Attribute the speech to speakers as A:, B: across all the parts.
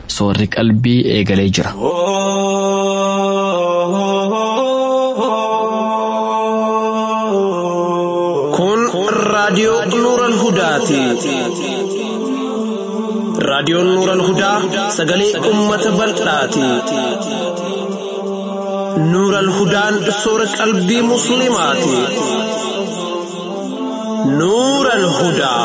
A: soorri qalbii eegalee jira.
B: Kun raadiyoo Nuural Hudaati. Raadiyoon Nuural Hudaa sagalee uummata bal'aati. Nuural Hudaan soora qalbii musliimaati. Nuural Hudaa.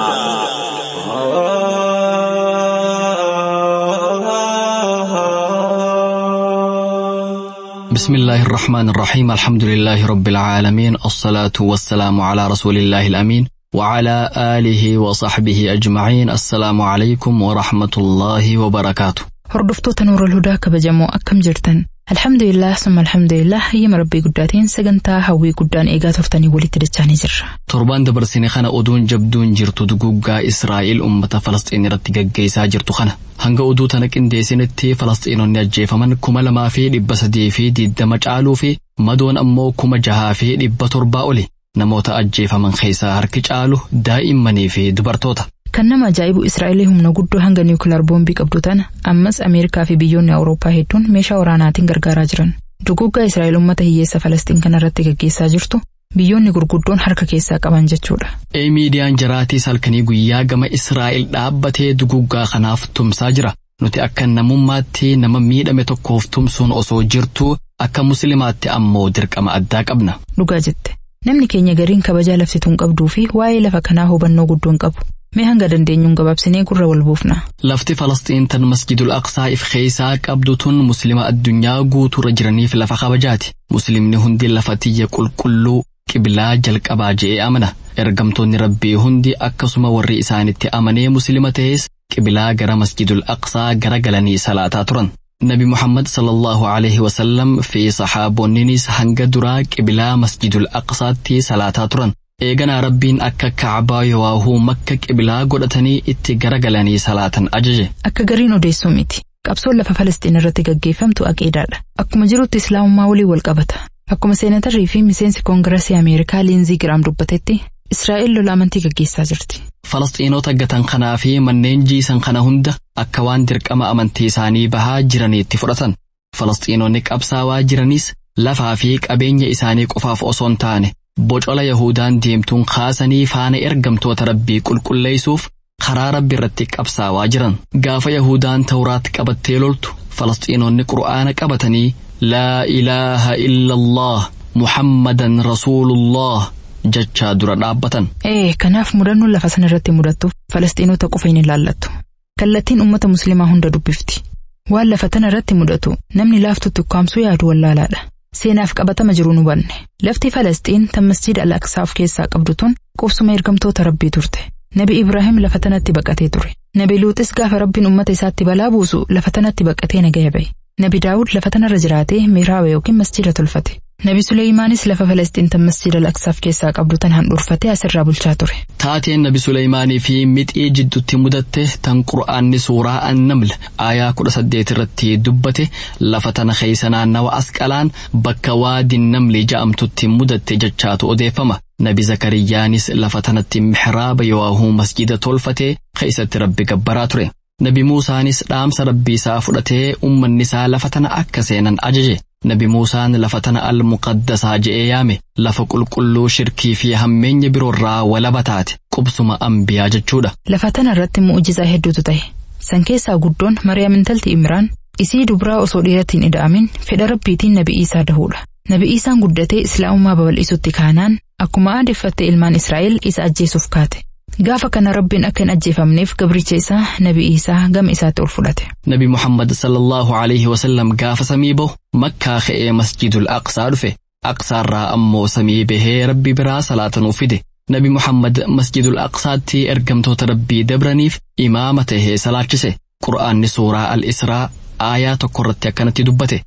A: بسم الله الرحمن الرحيم الحمد لله رب العالمين الصلاة والسلام على رسول الله الأمين وعلى آله وصحبه أجمعين. السلام عليكم ورحمة الله وبركاته.
C: هردفتو نور الهدى كبجمو أكم جرتن الحمد لله ثم الحمد لله هي مربي قداتين سجنتا هوي قدان إيجات وفتني ولي ترجعني جر
A: تربان دبرسيني خنا أدون جبدون جرتو دقوقا إسرائيل أمة فلسطين رتقا جيسا جرتو خنا هنگا أدو تنك إنديسينتي فلسطينون نجي فمن كما لما في لبسدي في دي دمج آلو في مدون أمو كما جها في لبتربا أولي نموت أجي فمن خيسا هركج آلو دائمني في دبرتوتا
C: كنما جايبو إسرائيل هم نقدو هنگا نيوكلار بومبي قبضوتان أمس أمريكا في بيون أوروبا هيتون ميشا وراناتين غرغارا جران دقوقا إسرائيل أمتا هيسا فلسطين كان رتقا جيسا جرتو بيون غرغدون حركا كيسا قبان جتشودا
A: اي ميديان جراتي سالكني قويا غما إسرائيل دابتي دقوقا خناف تمسا جرا نوتي أكا نموماتي نما ميدامي توقوف تمسون أصو جرتو أكا مسلماتي أمو درك أما أداك أبنا
C: لغا جت نمني كينيا غرين كبجا لفتون قبدو في واي لفكنا هو بنو قدون قبو mee hanga dandeenyuun gabaabsinee gurra wal buufna.
A: Lafti Falastiin tan Masjidul Aqsaa if keessaa qabdu tun muslima addunyaa guutuurra jiraniif lafa kabajaati. Muslimni hundi lafa tiyya qulqulluu qiblaa jalqabaa je'ee amana. Ergamtoonni Rabbii hundi akkasuma warri isaanitti amanee muslima ta'es qiblaa gara Masjidul Aqsaa gara galanii salaataa turan. Nabi Muhammad sallallahu alaihi wasallam fi sahaabonninis hanga duraa qiblaa Masjidul Aqsaatti salaataa turan. eegana rabbiin akka Kaabaa yoo makka qiblaa godhatanii itti garagalanii salaatan ajaje.
C: Akka gariin odeessuu miti. Qabsoon lafa Falastiin irratti gaggeeffamtu aqiidaadha. Akkuma jirutti Islaamummaa walii wal qabata. Akkuma seenatarrii fi miseensi Koongireesii Ameerikaa Liinzii Giraam dubbatetti Israa'el lola amantii gaggeessaa jirti.
A: Falastiinota gatan kanaa fi manneen jiisan kana hunda akka waan dirqama amantii isaanii bahaa jiraniitti fudhatan. Falastiinonni qabsaawaa jiranis lafaa fi qabeenya isaanii qofaaf osoo hin taane bocola Yahudaan deemtuun kaasanii faana ergamtoota Rabbii qulqulleessuuf karaa Rabbi irratti qabsaawaa jiran. Gaafa Yahudaan Tawraat qabattee loltu Falastiinonni Qur'aana qabatanii laa ilaaha illallah Muhammadan Rasuulullah jechaa dura dhaabbatan.
C: Kanaaf mudannoon lafa sana irratti mudattuuf Falastiinota qofa hin ilaallattu. Kallattiin ummata muslimaa hunda dubbifti. Waan lafa tana irratti mudatu namni laaftutti ukkaamsuu yaadu wallaalaadha. Seenaaf qabatama jiru nu banne. Lafti Falastiin tan Masjid Al-Aqsaa of keessaa qabdu tun qubsuma ergamtoota Rabbii turte. Nabi Ibraahim lafa tanatti baqatee ture. Nabi Luuxis gaafa Rabbiin ummata isaatti balaa buusu lafa tanatti baqatee nagaya ba'e. Nabi Daawud lafa tanarra jiraatee miiraaba yookiin masjida tolfate. Nabi Suleymanis lafa Falastiin tan Masjid Al-Aqsaaf keessaa qabdu tan handhuurfatee asirraa bulchaa ture.
A: Taateen Nabi Suleymaanii fi mixii jidduutti mudatte tan Qur'aanni suuraa An-Naml aayaa 18 irratti dubbate lafa tana keessa naannawa Asqalaan bakka waadiin Namli ja'amtutti mudatte jechaatu odeeffama. Nabi Zakariyaanis lafa tanatti mihraaba yoo masjida tolfatee keessatti Rabbi gabbaraa ture. Nabi Muusaanis dhaamsa Rabbii isaa fudhatee ummanni isaa lafa tana akka seenan ajaje. Nabi Muusaan lafa tana al-muqaddasaa je'ee yaame lafa qulqulluu shirkii fi hammeenya biroorraa walaba taate qubsuma anbiyaa jechuudha.
C: Lafa tana irratti mu'ujizaa hedduutu ta'e. San keessaa guddoon Mariyaam intalti Imraan isii dubraa osoo dhiiratiin ida'amin fedha Rabbiitiin Nabi Iisaa dahuudha. Nabi Iisaan guddatee Islaamummaa babal'isutti kaanaan akkuma aadeffatte ilmaan Israa'el isa ajjeesuuf kaate. Gaafa kana Rabbiin akka hin ajjeefamneef gabricha isaa Nabi Iisaa gama isaatti ol fudhate.
A: Nabi Muhammad sallallahu alaihi wasallam gaafa samii bahu Makkaa ka'ee Masjidul Aqsaa dhufe. Aqsaarraa ammoo samii bahee Rabbi biraa salaatanuu fide. Nabi Muhammad Masjidul Aqsaatti ergamtoota Rabbii dabraniif imaama tahee salaachise. Qur'aanni suuraa Al-Israa aayaa tokko irratti akkanatti dubbate.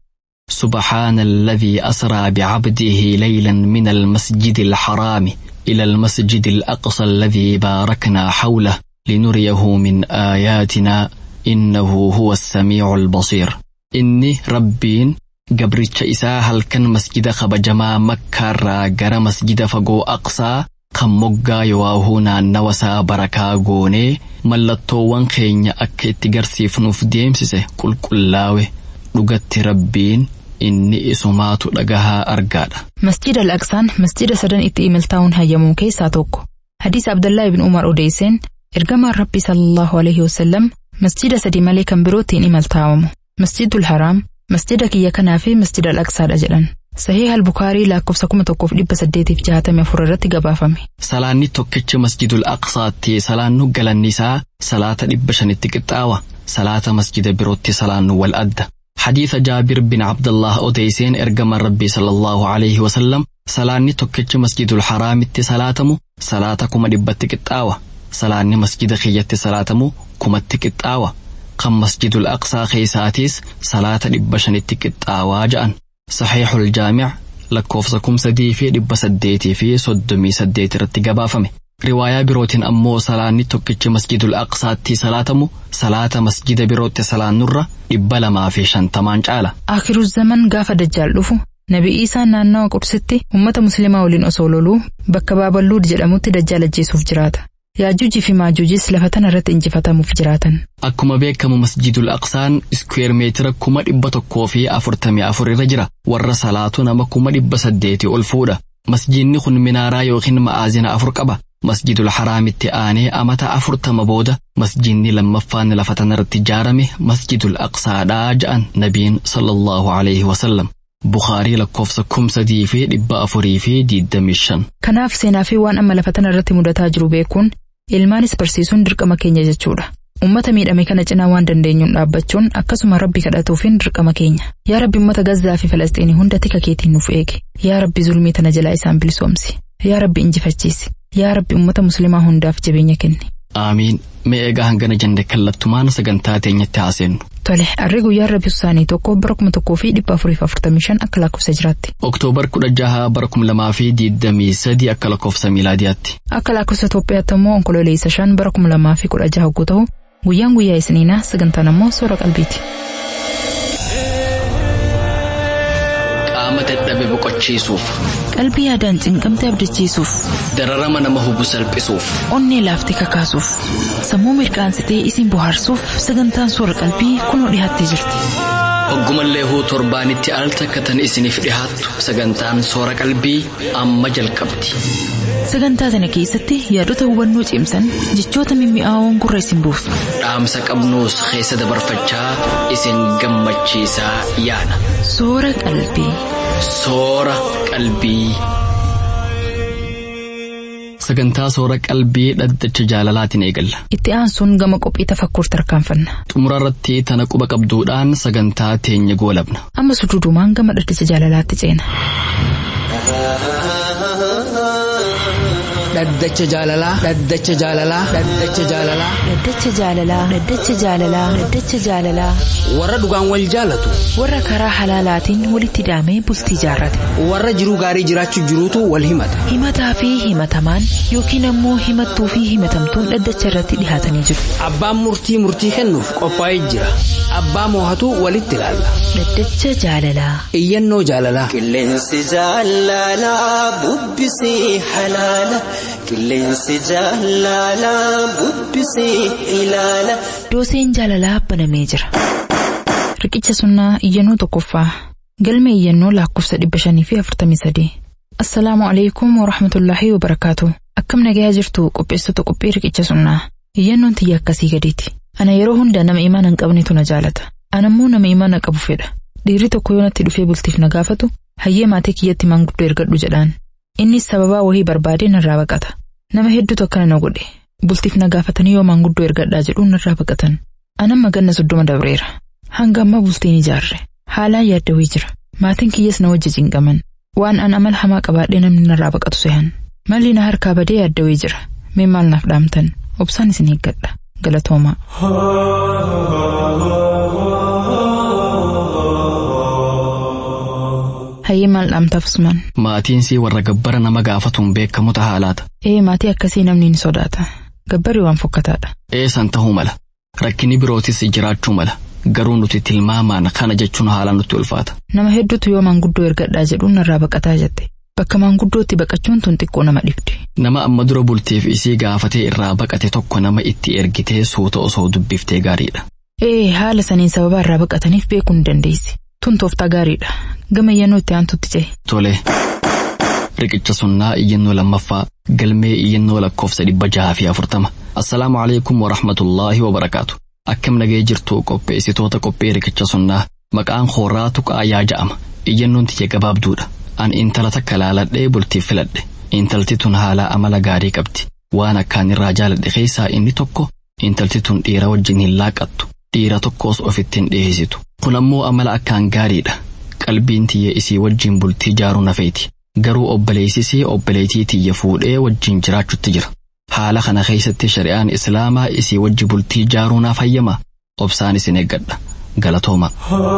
A: سبحان الذي أسرى بعبده ليلا من المسجد الحرام إلى المسجد الأقصى الذي باركنا حوله لنريه من آياتنا إنه هو السميع البصير. إني ربين قبرتش إساء هل كان مسجد خبجما مكة را غر مسجد فقو أقصى kan moggaa yoo naannawa isaa barakaa goonee mallattoowwan keenya akka itti garsiifnuuf deemsise qulqullaawe dhugatti rabbiin inni isumaatu dhagahaa argaadha.
C: Masjid al-Aqsaan masjida sadan itti imaltaa'uun hayyamuu keessaa tokko. Hadiis Abdullah ibn Umar odeesseen ergamaan Rabbi sallallahu alaihi wasallam masjida sadii malee kan birootti hin imaltaa'amu. Masjidul Haraam, masjida kiyya kanaa fi masjida al-Aqsaadha jedhan. Sahih al-Bukhaarii lakkoofsa 1864 irratti gabaafame.
A: Salaanni tokkicha masjidul Aqsaatti salaannu galanni isaa salaata 500tti qixxaawa. Salaata masjida birootti salaannu wal adda. حديث جابر بن عبد الله أوديسين إرجم ربي صلى الله عليه وسلم سلاني توكيتش مسجد الحرام صلاتمو صلاتكم دبتك التاوى سلاني مسجد خيت صلاتمو كمتك التاوى قم مسجد الأقصى خيساتيس صلاة دبشنتك التاوى جان صحيح الجامع لكوفسكم سدي في دب سديتي في صدمي سديتي رتقبا فمي رواية بروتين أمو سلاني توكيتش مسجد الأقصى تي صلاتمو صلاة مسجد بروت سلان نرة إبلا ما في شنتمان جالا. آخر الزمن قاف دجال لفو نبي إيسا نانا وقرستي أمة مسلمة ولين أصولولو بكباب اللود جلموت دجال الجيسوف جراتا ياجوجي في ماجوجيس لفتنا رت انجفتا مفجراتا. أكما بيكم مسجد الأقصان سكوير متر كما إبتو كوفي أفرتمي أفر رجرة ور صلاتنا ما كما إبسديتي ألفودة مسجد نخن منارا يوخن مآزنا أفرقبا مسجد الحرام التآني أمتا أفرتم بودة مسجدني لما فان لفتن رتجارمي مسجد الأقصى داجان نبين صلى الله عليه وسلم بخاري لكوفسكم سدي في دبا أفري في ديد دمشن
C: كناف سينا في وان أما لفتن الرت مدتا جروبيكون ilmaanis barsiisuun dirqama keenya jechuudha. Ummata miidhame kana cinaa waan dandeenyuun dhaabbachuun akkasuma Rabbi kadhatuufiin dirqama keenya. Yaa Rabbi ummata Gazzaa fi Falasxiinii hunda tika keetiin nuuf eegi. Yaa Rabbi zulmii tana jalaa isaan bilisoomsi. Yaa Rabbi injifachiisi. Yaa Rabbi ummata muslimaa hundaaf jabeenya kenni. Aamiin.
A: Mee egaa hangana jande kallattumaan sagantaa teenyatti haasennu.
C: Tole, harri guyyaa Rabbi Usaanii tokko bara 1445 akka lakkoofsa jiraatti.
A: Oktoobar 16 bara 2023 akka lakkoofsa miilaadiyaatti.
C: Akka lakkoofsa Itoophiyaatti immoo onkololeessa 5 bara 2016 hogguu ta'u guyyaan guyyaa Isniinaa sagantaan immoo soora qalbiiti.
A: Qaama dadhabe boqochiisuuf.
C: Qalbii yaadaan cinqamtee abdachiisuuf.
A: Dararama nama hubu salphisuuf.
C: Onnee laaftee kakaasuuf. Sammuu mirqaansitee isin bohaarsuuf sagantaan soora qalbii kunoo dhiyaattee jirti.
A: Oggumallee huu torbaanitti al takkatan isiniif dhihaattu sagantaan soora qalbii amma jalqabdi.
C: Sagantaa tana keessatti yaadota hubannoo cimsan jechoota mimmi'aawoon gurra isin buusu.
A: Dhaamsa qabnuus keessa dabarfachaa isin gammachiisaa yaana.
C: Soora qalbii.
A: Soora qalbii. Sagantaa soora qalbii dhaddacha jaalalaatiin eegalla.
C: Itti aansuun gama qophii tafakkur tarkaanfanna.
A: Xumura irratti tana quba qabduudhaan sagantaa teenya goolabna.
C: Amma suduudumaan gama dhaddacha jaalalaatti ceena.
D: Dhaddacha jaalalaa. Dhaddacha jaalalaa. Dhaddacha jaalalaa.
C: Dhaddacha jaalalaa. Dhaddacha jaalalaa. Dhaddacha jaalalaa.
D: Warra dhugaan wal jaalatu.
C: Warra karaa halaalaatiin walitti hidhamee bultii jaarrate.
D: Warra jiruu gaarii jiraachuu jiruutu wal himata.
C: Himataa fi himatamaan yookiin ammoo himattuu fi himatamtuun dhaddacha irratti dhihaatanii jiru.
D: Abbaan murtii kennuuf qophaa'ee jira. Abbaa moohatu walitti ilaalla.
C: Dhaddacha jaalalaa.
D: Iyyannoo jaalalaa.
E: Qilleensi jaalalaa bubbisee halaala. Qilleensi jaalalaa bubbisee ilaala.
C: Dooseen jaalalaa banamee jira. Riqicha sunnaa iyyannoo tokkoffaa. Galmee iyyannoo lakkoofsa 543. Assalaamu alaikum wa rahmatullahi wa barakaatu. Akkam nagayaa jirtu qopheessota qophii riqicha sunnaa. Iyyannoon tiyya akkasii gadiiti. Ana yeroo hunda nama imaana hin qabnetu na jaalata. Anammoo nama imaana qabu fedha. Dhiirri tokko yoo natti dhufee bultiif na gaafatu hayyee maatii kiyyatti manguddoo ergadhu jedhaan. Innis sababaa wahii barbaadee narraa baqata. Nama hedduutu akkana na godhe. Bultiif na gaafatanii yoo manguddoo ergadhaa jedhuun narraa baqatan. Anamma ganna 30 dabreera. Hanga amma bultiin ijaarre. Haalaan yaaddawee jira. Maatiin kiyyas na wajji cinqaman. Waan an amal hamaa qabaadhee namni narraa baqatu sehan. Malli na harkaa badee yaaddawee jira. Mee maal naaf dhaamtan? Obsaan isin eeggadha. Galatoomaa. Hayyee maal dhaamtaaf Usmaan?
A: Maatiin sii warra gabbara nama gaafatuun beekamu haalaata.
C: Maatii akkasii namni ni sodaata. Gabbarri waan fokkataadha.
A: San ta'uu mala. Rakkinni birootis jiraachuu mala. Garuu nuti tilmaamaan kana jechuun haalaan nutti ulfaata.
C: Nama hedduutu yoo manguddoo ergadhaa jedhuun narraa baqataa jette. Bakka maanguddootti baqachuun tun xiqqoo nama dhibdi.
A: Nama amma dura bultiif isii gaafatee irraa baqate tokko nama itti ergitee suuta osoo dubbiftee gaariidha.
C: Haala saniin sababa irraa baqataniif beekuu ni dandeessi. Tun tooftaa gaariidha. Gama iyyannoo itti aantutti ce'e.
A: Tole. Riqicha sunnaa iyyannoo lammaffaa galmee iyyannoo lakkoofsa 640. Assalaamu alaikum wa rahmatullaahi wa barakaatu. Akkam nagee jirtu qopheessitoota qophee riqicha sunnaa maqaan Khooraa Tuqaayaa ja'ama. Iyyannoon tiyya gabaabduudha. An intala takka laaladhee bultiif filadhe. Intalti tun haala amala gaarii qabdi. Waan akkaan irraa jaaladhe keessaa inni tokko intalti tun dhiira wajjin hin laaqattu. Dhiira tokkos ofitti hin dhiyeessitu. Kun ammoo amala akkaan gaariidha. Qalbiin tiyya isii wajjin bultii jaaruu nafeeti. Garuu obboleessisii obboleettii tiyya fuudhee wajjin jiraachutti jira. Haala kana keessatti shari'aan Islaamaa isii wajji bultii jaaruu naaf hayyama. Obsaan isin eeggadha. Galatooma.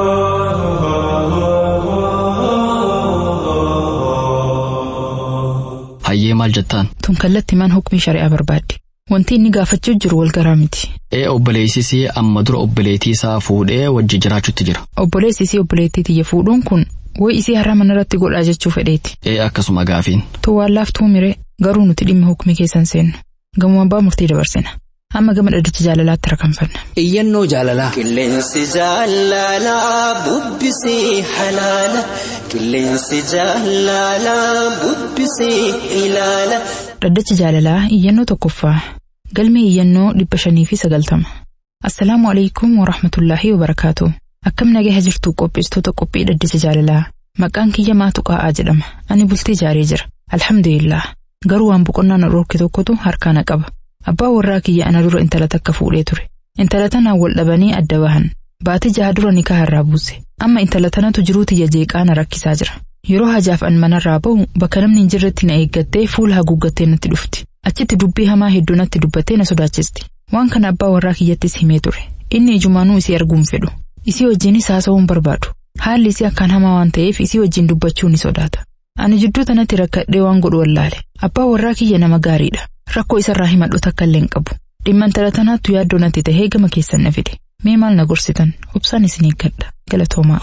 A: Hayyee maal jettaan?
C: Tun kallatti maan hukmii shari'aa barbaadde. Wanti inni gaafachuu jiru wal garaa miti.
A: Obboleessisii amma dura obboleettii isaa fuudhee wajji jiraachutti jira.
C: Obboleessisii obboleettii tiyya fuudhuun kun way isii har'a manarratti godhaa jechuu fedheeti.
A: Akkasuma gaafiin.
C: Tu waan laaftuu mire garuu nuti dhimma hukmii keessan seennu. Gamoo abbaa murtii dabarsina. Amma gama dhaddacha jaalalaatti rakanfanna.
D: Iyyannoo jaalalaa.
E: Qilleensi jaalalaa bubbisii halaala. Qilleensi jaalalaa bubbisii ilaala.
C: Dhaddacha jaalalaa iyyannoo tokkoffaa. Galmee iyyannoo 590. Assalaamu alaikum wa rahmatullaahi wa barakaatu. Akkam nagee jirtu qopheessitoota qophii dhaddacha jaalalaa. Maqaan kiyya Maatuu Qaa'aa jedhama. Ani bultii jaaree jira. Alhamdulillah. Garuu waan boqonnaan dhorke tokkotu harkaana qaba. Abbaa warraa kiyya ana dura intala takka fuudhee ture. Intala tanaan wal dhabanii adda bahan. Baatii 6 dura nikaa irraa buuse. Amma intala tanatu jiruu tiyya jeeqaana rakkisaa jira. Yeroo hajaaf an manarraa bahu bakka namni hin jirretti na eeggattee fuula haguuggattee natti dhufti. Achitti dubbii hamaa hedduu natti dubbattee na sodaachisti. Waan kana abbaa warraa kiyyattis himee ture. Inni ijumaanuu isii arguun fedhu. Isii wajjinis haasa'uun barbaadu. Haalli isii akkaan hamaa waan ta'eef isii wajjin dubbachuu ni sodaata. Ani jidduu tanatti rakkadhee waan godhu wallaale. Abbaa warraa kiyya nama gaariidha. Rakkoo isarraa himadhu takka illee hin qabu. Dhimma intala tanaattu yaaddoo natti ta'ee gama keessan na fide. Mee maal na gorsitan? Obsaan isin eeggadha. Galatoomaa.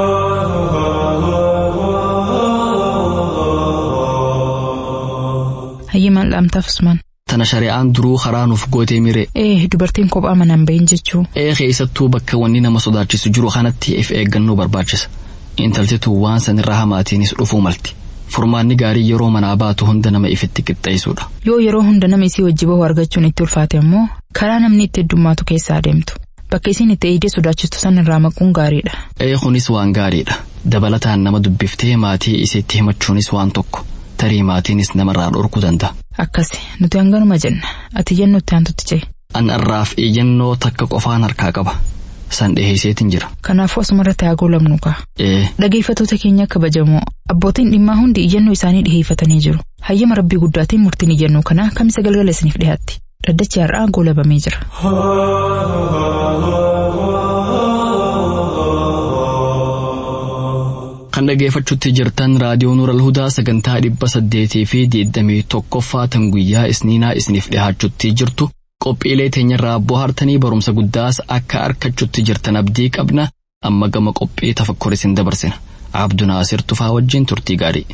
C: Hayyee maal dhaamtaaf Usmaan?
A: Tana shari'aan duruu karaa nuuf gootee mire.
C: Dubartiin kophaa manaan bahin jechuu.
A: Keessattuu bakka wanni nama sodaachisu jiru kanatti if eeggannoo barbaachisa. Intaltitu waan sanirraa hamaatiinis dhufuu malti. Furmaanni gaarii yeroo manaa baatu hunda nama ifitti qixxeessuudha.
C: Yoo yeroo hunda nama isii wajji bahu argachuun itti ulfaate immoo karaa namni itti heddummaatu keessaa adeemtu. Bakka isiin itti eegdee sodaachistu sanirraa maquun gaariidha.
A: Kunis waan gaariidha. Dabalataan nama dubbiftee maatii isiitti himachuunis waan tokko. Tarii maatiinis namarraa dhorkuu danda'a.
C: Akkasi nuti hanganuma jenna. Ati iyyannoo itti aantutti ce'e.
A: An irraaf iyyannoo takka qofaan harkaa qaba. San dhiheesseetiin jira.
C: Kanaafuu asumarratti haa goolabnu kaa. Dhageeffattoota keenya kabajamoo abbootiin dhimmaa hundi iyyannoo isaanii dhiheeffatanii jiru. Hayyama rabbii guddaatiin murtiin iyyannoo kanaa kamisa galgala isiniif dhiyaatti. Dhaddachi har'aa goolabamee jira.
A: Kan dhageeffachuutti jirtan raadiyoo Nuur al-Hudaa sagantaa 821 guyyaa isniinaa isiniif dhiyaachuutti jirtu. Qophiilee teenyarraa bohaartanii barumsa guddaas akka argachuutti jirtan abdii qabna. Amma gama qophii tafakkur isin dabarsina. Abduu Naasir Tufaa wajjin turtii gaarii.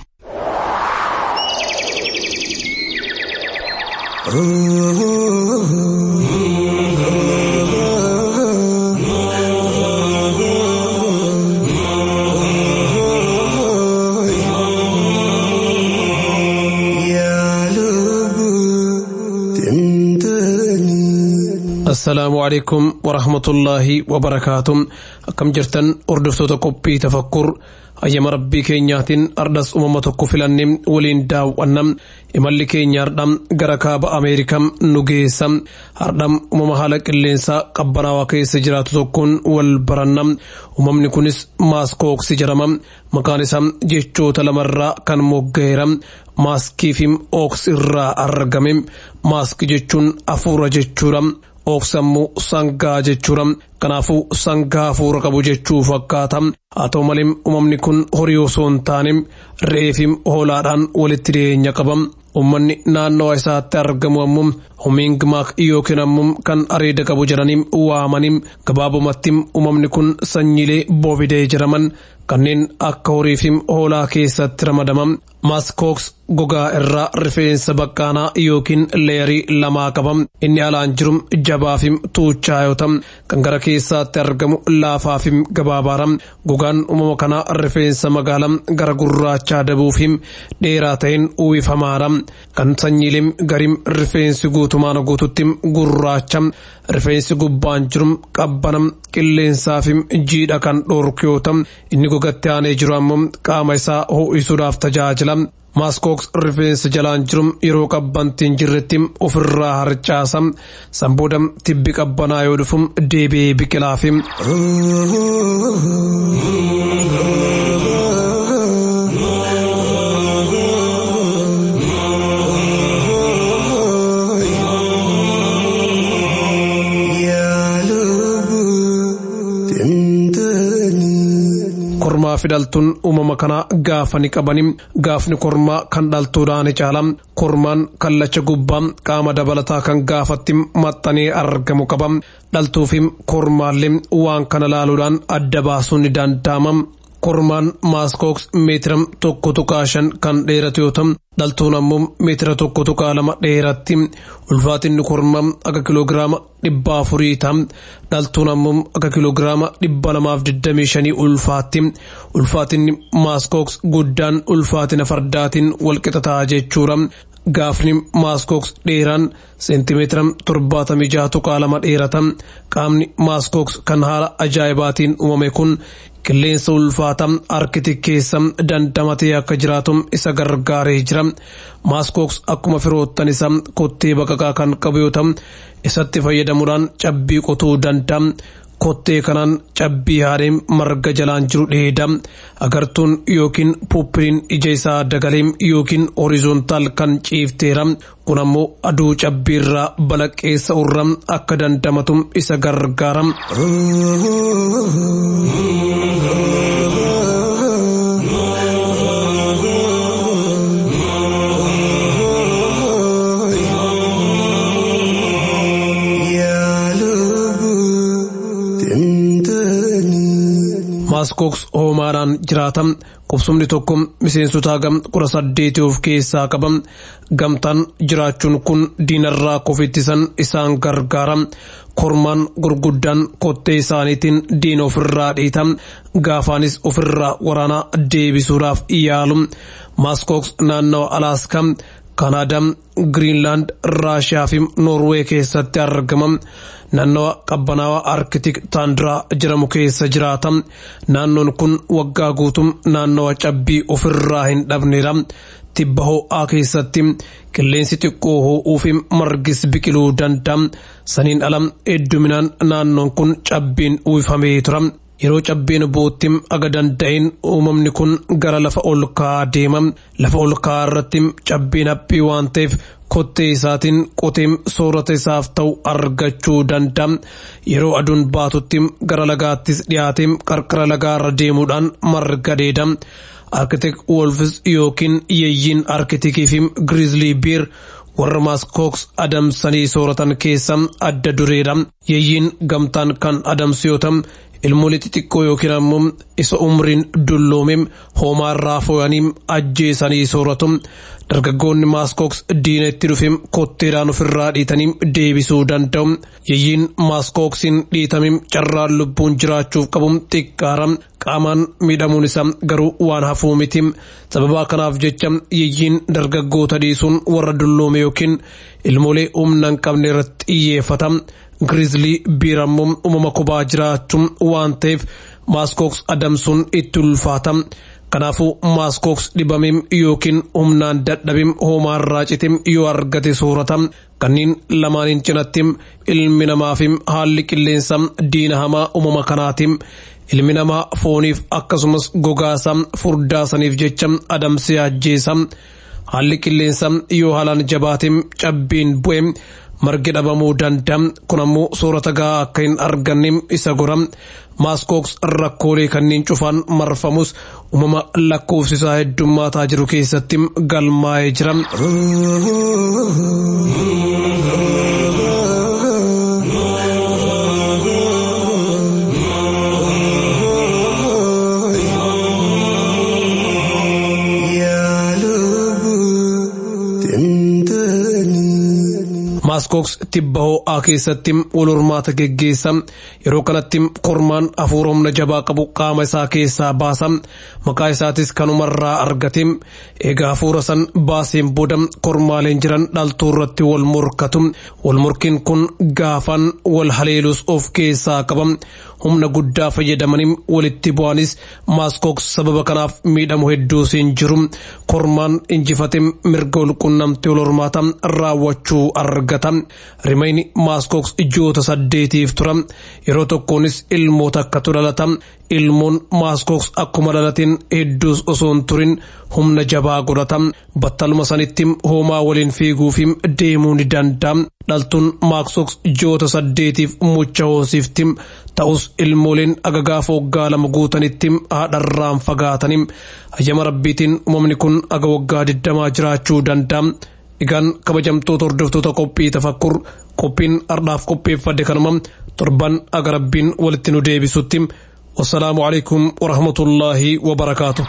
F: السلام عليكم ورحمة الله وبركاته. كم جرتن أردفتو تقبي تفكر أيام ربي كينياتين أردس أممتكو فلانم ولين داو أنم إمالي كينياردم غركاب أمريكام نجيسم أردم أممهالك اللينسا قبنا وكي سجراتو تكون والبرنم أممنكونس ماسكوك سجرمم مكانسم جيشو تلمرا كان مغيرم ماسكيفيم أوكس إرا أرغمم ماسك جيشون أفور جيشورم Ooksammu sangaa jechuudha. Kanaafuu sangaa fuura qabu jechuu fakkaatam. Haa ta'u malee uumamni kun horii osoo hin taane reefim hoolaadhaan walitti dhiyeenya qabam. Uummanni naannoo isaatti argamu ammoo humingimaak yookiin ammoo kan areeda qabu jedhanii waamanim. Gabaabumatti uumamni kun sanyiilee boovidee jedhaman kanneen akka horii fi hoolaa keessatti ramadaman. Maaskooks gogaa irraa rifeensa baqqaanaa yookiin leeyarii lamaa qaba. Inni alaan jiru jabaa fi tuuchaa yoo ta'u kan gara keessaatti argamu laafaa fi gabaabaadha. Gogaan uumama kanaa rifeensa magaalaa gara gurraachaa dabuu fi dheeraa ta'een uwwifamaadha. Kan sanyiileen garim rifeensi guutumaan guututti gurraacha. Rifeensi gubbaan jiru qabbana qilleensaa fi jiidha kan dhoorku yoo ta'u inni gogatti aanee jiru ammoo qaama isaa ho'isuudhaaf tajaajila. Maaskooks rifeensa jalaan jiru yeroo qabbantiin jirretti ofirraa harcaasa. Sanbooda tibbi qabbanaa yoo dhufu deebi'ee biqilaafi. Kormaa fi dhaltuun uumama kanaa gaafa ni qabani. Gaafni kormaa kan dhaltuudhaan caala. Kormaan kallacha gubbaa qaama dabalataa kan gaafatti maxxanee argamu qaba. Dhaltuu fi kormaallee waan kana laaluudhaan adda baasuun ni danda'ama. Kormaan maaskooks meetira 1.5 kan dheeratu yoo ta'u dhaltuun ammoo meetira 1.2 dheeratti. Ulfaatinni kormaa akka kiloogiraama 400 ta'a. Dhaltuun ammoo akka kiloogiraama 225 ulfaatti. Ulfaatinni maaskooks guddaan ulfaatina fardaatiin walqixa ta'a jechuudha. Gaafni maaskooks dheeraan seentimeetira 76.2 dheerata. Qaamni maaskooks kan haala ajaa'ibaatiin uumame kun qilleensa ulfaataa Arktik keessa dandamatee akka jiraatu isa gargaaree jira. Maaskooks akkuma firoottan isaa kottee baqaqaa kan qabu yoo ta'u isatti fayyadamuudhaan cabbii qotuu danda'a. Kottee kanaan cabbii haadhee marga jalaan jiru dheeda. Agartuun yookiin puuppiriin ija isaa dagalee yookiin horizontaal kan ciifteera. Kun ammoo aduu cabbiirraa balaqqeessa urra akka dandamatu isa gargaara. Maaskooks hoomaadhaan jiraata. Qubsumni tokko miseensota gam 18 of keessaa qaba. Gamtaan jiraachuun kun diinarraa kofittisan isaan gargaara. Kormaan gurguddaan kottee isaaniitiin diina ofirraa dhiita. Gaafaanis ofirraa waraanaa deebisuudhaaf yaalu. Maaskooks naannawa Alaaskaa, Kanaadaa, Giriinlaand, Raashiyaa fi Noorwee keessatti argama. Naannawa qabbanaawaa Arktik Taandiraa jedhamu keessa jiraata. Naannoon kun waggaa guutuu naannawa cabbii ofirraa hin dhabneedha. Tibba ho'aa keessatti qilleensi xiqqoo ho'uu fi margis biqiluu danda'a. Saniin ala hedduminaan naannoon kun cabbiin uwwifamee tura. Yeroo cabbiin bootti aga danda'een uumamni kun gara lafa ol ka'aa deema. Lafa ol ka'aa irratti cabbiin haphii waan ta'eef kottee isaatiin qotee soorata isaaf ta'u argachuu danda'a. Yeroo aduun baatutti gara lagaattis dhiyaatee qarqara lagaarra deemuudhaan marga dheeda. Arktik wolfis yookiin yeeyyiin Arktikii fi Grizzly Bear warra maaskooks adamsanii sooratan keessa adda dureedha. Yeeyyiin gamtaan kan adamsu yoo ta'u ilmoolii xixiqqoo yookiin ammoo isa umriin dulloome hoomaarraa fooyanii ajjeesanii sooratu. Dargaggoonni maaskooks diina itti dhufe kotteedhaan ofirraa dhiitanii deebisuu danda'u. Yeeyyiin maaskooksiin dhiitame carraan lubbuun jiraachuuf qabu xiqqaara. Qaamaan miidhamuun isaa garuu waan hafuu miti. Sababa kanaaf jecha yeeyyiin dargaggoota dhiisuun warra dulloome yookiin ilmoolee humna hin qabne irratti xiyyeeffata. Grizzly Bear ammoo uumama kophaa jiraachuun waan ta'eef maaskooks adamsuun itti ulfaata. Kanaafuu maaskooks dhibamee yookiin humnaan dadhabee hoomaarraa citee yoo argate soorata. Kanneen lamaaniin cinatti ilmi namaa fi haalli qilleensa diina hamaa uumama kanaati. Ilmi namaa fooniif akkasumas gogaasaa furdaasaniif jecha adamsee ajjeesa. Haalli qilleensa yoo haalaan jabaatee cabbiin bu'e margi dhabamuu danda'a. Kun ammoo soorata gahaa akka hin arganne isa godha. Maaskooks rakkoolee kanneen cufaan marfamus uumama lakkoofsisaa heddummaataa jiru keessatti galmaa'ee jira. maaskooks tibba ho'aa keessatti wal hormaata geggeessa. Yeroo kanatti kormaan hafuura humna jabaa qabu qaama isaa keessaa baasa. Maqaa isaatis kanumarraa argate. Egaa hafuura san baaseen booda kormaaleen jiran dhaltuu irratti wal morkatu. Wal morkiin kun gaafaan wal haleelus of keessaa qaba. Humna guddaa fayyadamanii walitti bu'anis maaskooks sababa kanaaf miidhamu hedduus hin jiru. Kormaan injifate mirga wal qunnamtii wal hormaata raawwachuu argata. Rimayni maaskooks ijoota 8 tura. Yeroo tokkoonis ilmoota akkatu dhalata. Ilmoon maaskooks akkuma dhalateen hedduus osoo hin turin humna jabaa godhata. Battaluma sanitti hoomaa waliin fiiguu fi deemuu ni danda'a. Dhaltuun maaskooks ijoota 8 mucha hoosifti. Ta'us ilmooleen agagaa waggaa 2 guutanitti haadharraan fagaatanii. Hayyama rabbiitiin uumamni kun aga waggaa 20 jiraachuu danda'a. Egaan kabajamtoota hordoftoota qophii tafakkur qophiin ardhaaf qopheeffadde kanuma torban aga rabbiin walitti nu deebisutti. والسلام عليكم ورحمة الله وبركاته.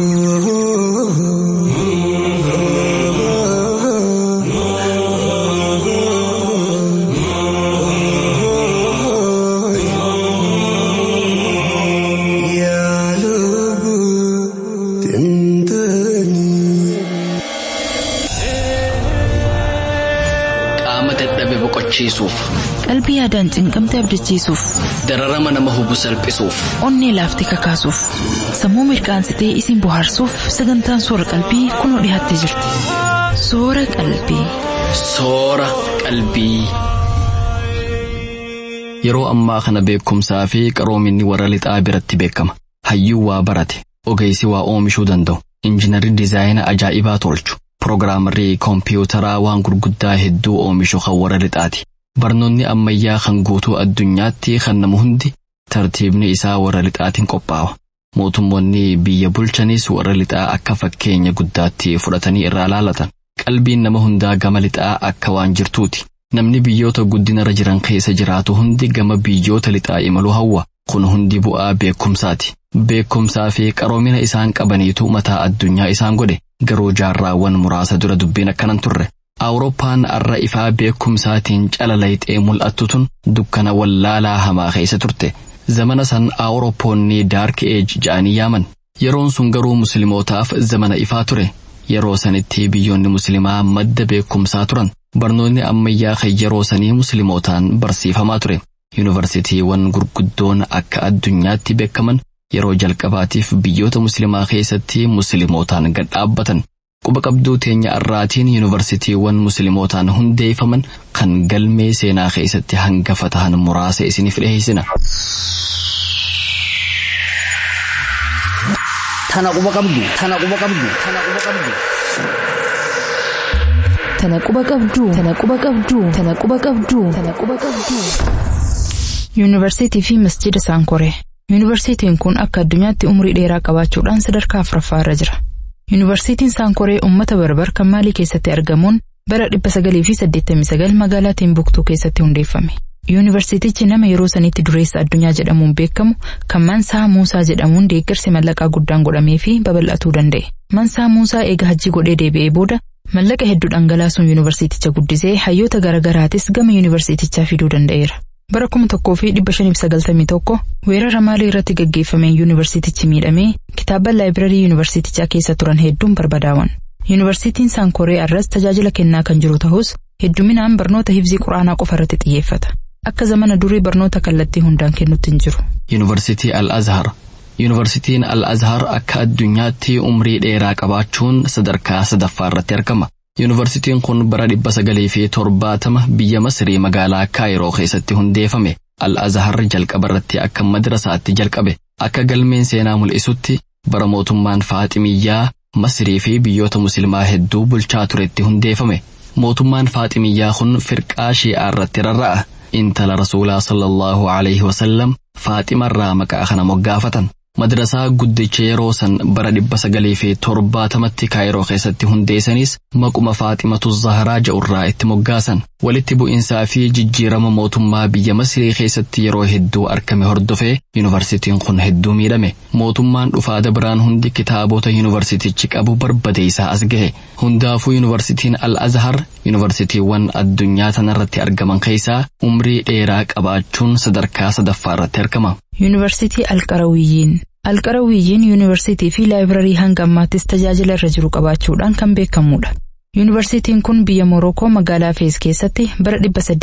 C: Qalbii yaadaan cinqamtee abdachiisuuf.
A: Dararama nama hubu salphisuuf.
C: Onnee laaftee kakaasuuf. Sammuu mirqaansitee isin bohaarsuuf sagantaan soora qalbii kunoo dhiyaattee jirti. Soora qalbii.
A: Soora qalbii. Yeroo ammaa kana beekumsaa fi qaroominni warra lixaa biratti beekama. Hayyuu waa barate, ogeessi waa oomishuu danda'u, injiinarii diizaayina ajaa'ibaa tolchu, piroogiraamarrii koompiyuutaraa waan gurguddaa hedduu oomishu kan warra lixaati. Barnoonni ammayyaa kan guutuu addunyaatti kan nama hundi tartiibni isaa warra lixaatiin qophaa'a. Mootummoonni biyya bulchanis warra lixaa akka fakkeenya guddaatti fudhatanii irraa laalatan. Qalbiin nama hundaa gama lixaa akka waan jirtuuti. Namni biyyoota guddinarra jiran keessa jiraatu hundi gama biyyoota lixaa imaluu hawwa. Kun hundi bu'aa beekumsaati. Beekumsaa fi qaroomina isaan qabaniitu mataa addunyaa isaan godhe. Garuu jaarraawwan muraasa dura dubbiin akkanan turre. Awurooppaan arra ifaa beekumsaatiin calalayxee mul'attu tun dukkana wallaalaa hamaa keessa turte. Zamana san Awurooppoonni Dark Age ja'anii yaaman. Yeroon sun garuu muslimootaaf zamana ifaa ture. Yeroo sanitti biyyoonni muslimaa madda beekumsaa turan. Barnoonni ammayyaa kan yeroo sanii muslimootaan barsiifamaa ture. Yuunivarsiitiiwwan gurguddoon akka addunyaatti beekaman yeroo jalqabaatiif biyyoota muslimaa keessatti muslimootaan gad dhaabbatan. Quba qabduu teenya arraatiin yuunivarsiitiiwwan muslimootaan hundeeffaman kan galmee seenaa keessatti hangafa ta'an muraasa isiniif dhiyeessina.
D: Tana quba qabdu.
C: Yuunivarsiitii fi masjida Saankoree. Yuunivarsiitiin kun akka addunyaatti umrii dheeraa qabaachuudhaan sadarkaa 4ffaa irra jira. Yuunivarsiitiin Saankoree uummata barbar kan Maalii keessatti argamuun bara 1989 magaalaa Timbuktuu keessatti hundeeffame. Yuunivarsiitichi nama yeroo sanitti dureessa addunyaa jedhamuun beekamu kan Mansaa Muusaa jedhamuun deeggarsi mallaqaa guddaan godhamee fi babal'atuu danda'e. Mansaa Muusaa eega hajjii godhee deebi'ee booda mallaqa hedduu dhangalaasuun yuunivarsiiticha guddisee hayyoota garaagaraatis gama yuunivarsiitichaa fiduu danda'eera. Bara 1591 weerara Maalii irratti gaggeeffameen yuunivarsiitichi miidhamee kitaaban laayibirarii yuunivarsiitichaa keessa turan hedduun barbadaawan. Yuunivarsiitiin Saankoree arras tajaajila kennaa kan jiru ta'us hedduminaan barnoota hifzii Quraanaa qofa irratti xiyyeeffata. Akka zamana durii barnoota kallattii hundaan kennutti hin jiru.
A: Yuunivarsiitii Al-Azhar. Yuunivarsiitiin Al-Azhar akka addunyaatti umrii dheeraa qabaachuun sadarkaa 3ffaa irratti argama. Yuunivarsiitiin kun bara 1970 biyya Masrii magaalaa Kaayiroo keessatti hundeeffame. Al-Azhar jalqaba irratti akka madrasaatti jalqabe. Akka galmeen seenaa mul'isutti bara mootummaan Faaximiyyaa Masrii fi biyyoota muslimaa hedduu bulchaa turetti hundeeffame. Mootummaan Faaximiyyaa kun firqaa Shi'aa irratti rarra'a. Intala Rasuulaa sallallahu alayhi wasallam Faaxima irraa maqaa kana moggaafatan. Madrasaa guddicha yeroo san bara 1970tti Kaayiroo keessatti hundeessanis maquma Faaximatu Zahraa jedhurraa itti moggaasan. Walitti bu'iinsaa fi jijjiirama mootummaa biyya Masrii keessatti yeroo hedduu argame hordofee yuunivarsiitiin kun hedduu miidhame. Mootummaan dhufaada biraan hundi kitaabota yuunivarsiitichi qabu barbadeessaa as gahe. Hundaafuu yuunivarsiitiin Al-Azhar yuunivarsiitiiwwan addunyaa tanarratti argaman keessaa umrii dheeraa qabaachuun sadarkaa sadaffaa irratti argama.
C: Yuunivarsiitii Alqarawiyyiin yuunivarsiitii fi laayibirarii hanga ammaattis tajaajila irra jiru qabaachuudhaan kan beekamudha. Yuunivarsiitiin kun biyya Morookoo magaalaa Fees keessatti bara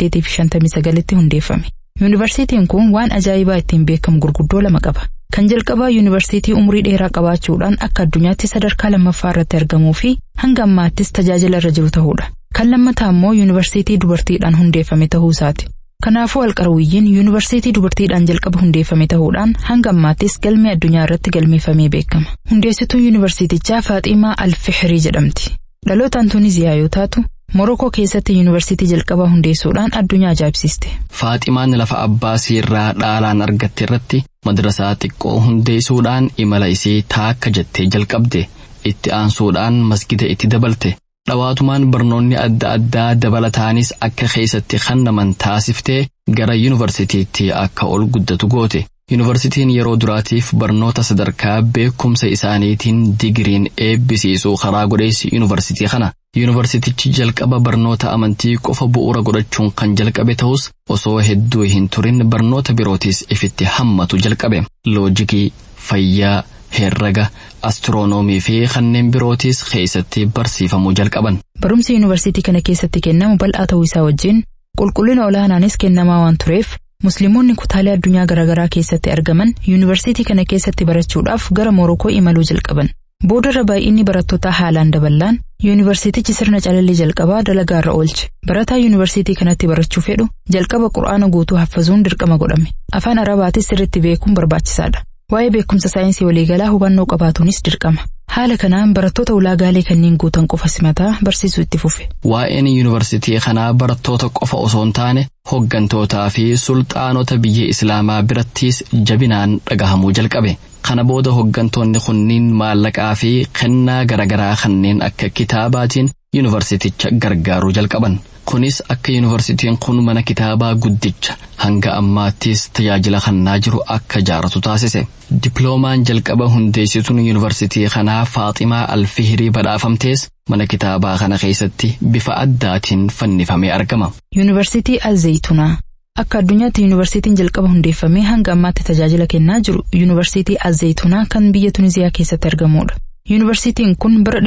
C: 1859tti hundeeffame. Yuunivarsiitiin kun waan ajaa'ibaa ittiin beekamu gurguddoo lama qaba. Kan jalqabaa yuunivarsiitii umrii dheeraa qabaachuudhaan akka addunyaatti sadarkaa lammaffaa irratti argamuu fi hanga ammaattis tajaajila irra jiru ta'uudha. Kan lammataa immoo yuunivarsiitii dubartiidhaan hundeeffame ta'uu isaati. Kanaafuu Alqarawiyyiin yuunivarsiitii dubartiidhaan jalqaba hundeeffame ta'uudhaan hanga ammaattis galmee addunyaa irratti galmeeffamee beekama. Hundeessituun yuunivarsiitichaa Faaximaa Al-Fihrii jedhamti. Dhalootaan Tuniziyaa yoo taatu, Morookoo keessatti yuunivarsiitii jalqabaa hundeessuudhaan addunyaa ajaa'ibsiiste.
A: Faaximaan lafa abbaa irraa dhaalaan argatte irratti madrasaa xiqqoo hundeessuudhaan imala isii taakka jettee jalqabde. Itti aansuudhaan masgida itti dabalte. Dhawaatumaan barnoonni adda addaa dabalataanis akka keessatti kennaman taasiftee gara yuunivarsiitiitti akka ol guddatu goote. Yuunivarsiitiin yeroo duraatiif barnoota sadarkaa beekumsa isaaniitiin digiriin eebbisiisuu karaa godheessi yuunivarsiitii kana. Yuunivarsiitichi jalqaba barnoota amantii qofa bu'uura godhachuun kan jalqabe ta'us osoo hedduu hin turin barnoota birootis ifitti hammatu jalqabe. Loojikii, fayyaa, herrega, astiroonoomii fi kanneen birootis keessatti barsiifamuu jalqaban.
C: Barumsi yuunivarsiitii kana keessatti kennamu bal'aa ta'uu isaa wajjin qulqullina olaanaanis kennamaa waan tureef Musliimoonni kutaalee addunyaa garaagaraa keessatti argaman yuunivarsiitii kana keessatti barachuudhaaf gara Morookoo imaluu jalqaban. Boodarra baay'inni barattootaa haalaan dabalaan yuunivarsiitichi sirna calallii jalqabaa dalagaa irra oolche. Barataa yuunivarsiitii kanatti barachuu fedhu jalqaba Qur'aana guutuu haffazuun dirqama godhame. Afaan Arabaatis sirriitti beekuun barbaachisaadha. Waa'ee beekumsa saayinsii waliigalaa hubannoo qabaatuunis dirqama. Haala kanaan barattoota ulaagaalee kanneen guutan qofa simataa barsiisuu itti fufe.
A: Waa'een yuunivarsiitii kanaa barattoota qofa osoo hin taane hoggantootaa fi sulxaanota biyya Islaamaa birattis jabinaan dhagahamuu jalqabe. Kana booda hoggantoonni kunniin maallaqaa fi kennaa garaagaraa kanneen akka kitaabaatiin yuunivarsiiticha gargaaruu jalqaban. Kunis akka yuunivarsiitiin kun mana kitaabaa guddicha hanga ammaattis tajaajila kennaa jiru akka ijaaratu taasise. Diploomaan jalqaba hundeessituun yuunivarsiitii kanaa Faaximaa Al-Fihrii badhaafamtees mana kitaabaa kana keessatti bifa addaatiin fannifamee argama.
C: Yuunivarsiitii Az-Zaytunaa. Akka addunyaatti yuunivarsiitiin jalqaba hundeeffamee hanga ammaatti tajaajila kennaa jiru yuunivarsiitii Az-Zaytunaa kan biyya Tuniziyaa keessatti argamudha. Yuunivarsiitiin kun bara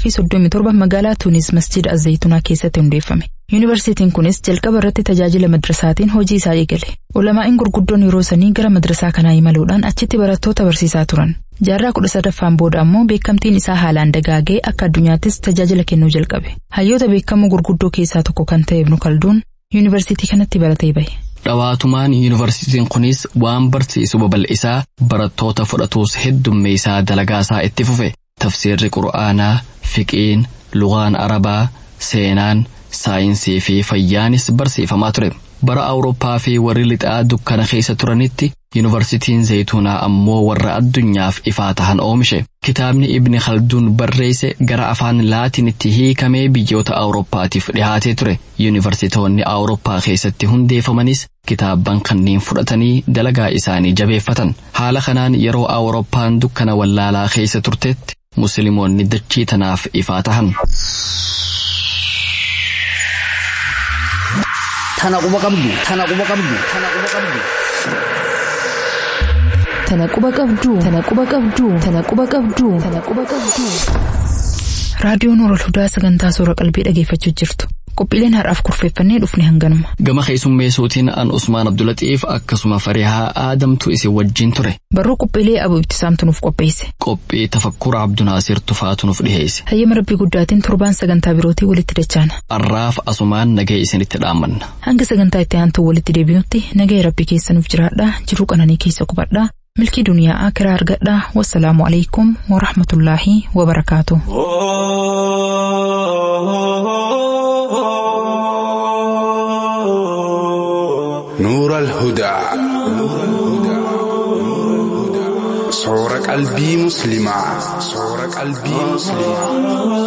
C: 1737 magaalaa Tunis masjida Az-Zaytunaa keessatti hundeeffame. Yuunivarsiitiin kunis jalqaba irratti tajaajila madrasaatiin hojii isaa eegale. Ulamaa'in gurguddoon yeroo sanii gara madrasaa kanaa imaluudhaan achitti barattoota barsiisaa turan. Jaarraa 13ffaan booda ammoo beekamtiin isaa haalaan dagaagee akka addunyaattis tajaajila kennuu jalqabe. Hayyoota beekamoo gurguddoo keessaa tokko kan ta'e Ibn Khalduun yuunivarsiitii kanatti baratee bahe.
A: Dhawaatumaan yuunivarsiitiin kunis waan barsiisu babal'isaa barattoota fudhatuus heddummeessaa dalagaasaa itti fufe. Tafsiirri Qur'aanaa, fiqiin, lugaan Arabaa, seenaan, saayinsii fi fayyaanis barsiifamaa ture. Bara Awurooppaa fi warri lixaa dukkana keessa turanitti yuunivarsiitiin Zaytunaa ammoo warra addunyaaf ifaa tahan oomishe. Kitaabni Ibn Khalduun barreesse gara afaan Laatinitti hiikamee biyyoota Awurooppaatiif dhihaatee ture. Yuunivarsiitoonni Awurooppaa keessatti hundeeffamanis kitaabban kanneen fudhatanii dalagaa isaanii jabeeffatan. Haala kanaan yeroo Awurooppaan dukkana wallaalaa keessa turtetti Musliimoonni dachii tanaaf ifaa tahan.
D: Tana quba qabdu.
C: Raadiyoon Nuurul Hudaa sagantaa suura qalbii dhageeffachuu jirtu. Qophiileen har'aaf kurfeeffannee dhufne hanganuma.
A: Gama keessummeessuutiin an Usmaan Abdulatiif akkasuma Farihaa Aadamtu isin wajjin ture.
C: Barruu qophiilee Abu Ibtisaamtu nuuf qopheesse.
A: Qophii tafakkura Abdunaasir Tufaatu nuuf dhiheesse.
C: Hayyama Rabbii guddaatiin torbaan sagantaa birootii walitti dachaana.
A: Arraaf asumaan nagee isinitti dhaammanna.
C: Hanga sagantaa itti aantuu walitti deebinutti nagee Rabbii keessa nuuf jiraadhaa, jiruu qananii keessa qubadhaa. ملكي دنيا آخر أرقدنا والسلام عليكم ورحمة الله وبركاته.
G: نور الهدى صورة قلبي مسلمة